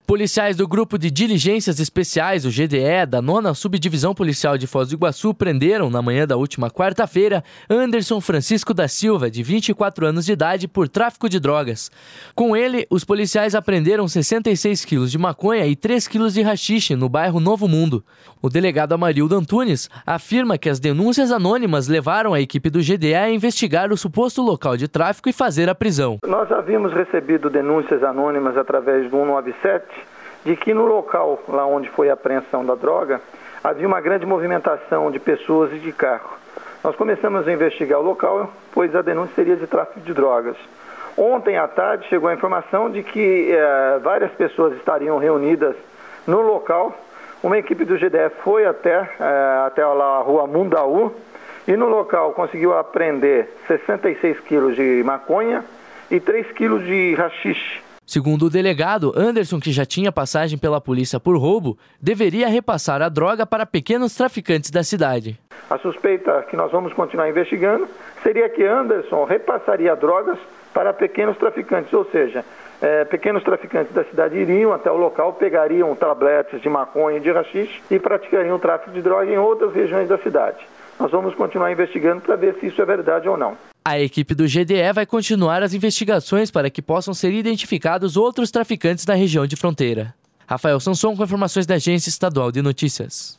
Policiais do Grupo de Diligências Especiais, o GDE, da 9ª Subdivisão Policial de Foz do Iguaçu, prenderam, na manhã da última quarta-feira, Anderson Francisco da Silva, de 24 anos de idade, por tráfico de drogas. Com ele, os policiais apreenderam 66 quilos de maconha e 3 quilos de haxixe no bairro Novo Mundo. O delegado Amarildo Antunes afirma que as denúncias anônimas levaram a equipe do GDE a investigar o suposto local de tráfico e fazer a prisão. Nós havíamos recebido denúncias anônimas através do 197 de que no local lá onde foi a apreensão da droga havia uma grande movimentação de pessoas e de carro. Nós começamos a investigar o local, pois a denúncia seria de tráfico de drogas. Ontem à tarde chegou a informação de que várias pessoas estariam reunidas no local. Uma equipe do GDF foi até lá a rua Mundaú e no local conseguiu apreender 66 quilos de maconha e 3 quilos de haxixe. Segundo o delegado, Anderson, que já tinha passagem pela polícia por roubo, deveria repassar a droga para pequenos traficantes da cidade. A suspeita que nós vamos continuar investigando seria que Anderson repassaria drogas para pequenos traficantes, ou seja, pequenos traficantes da cidade iriam até o local, pegariam tabletes de maconha e de haxixe e praticariam o tráfico de droga em outras regiões da cidade. Nós vamos continuar investigando para ver se isso é verdade ou não. A equipe do GDE vai continuar as investigações para que possam ser identificados outros traficantes da região de fronteira. Rafael Sanson com informações da Agência Estadual de Notícias.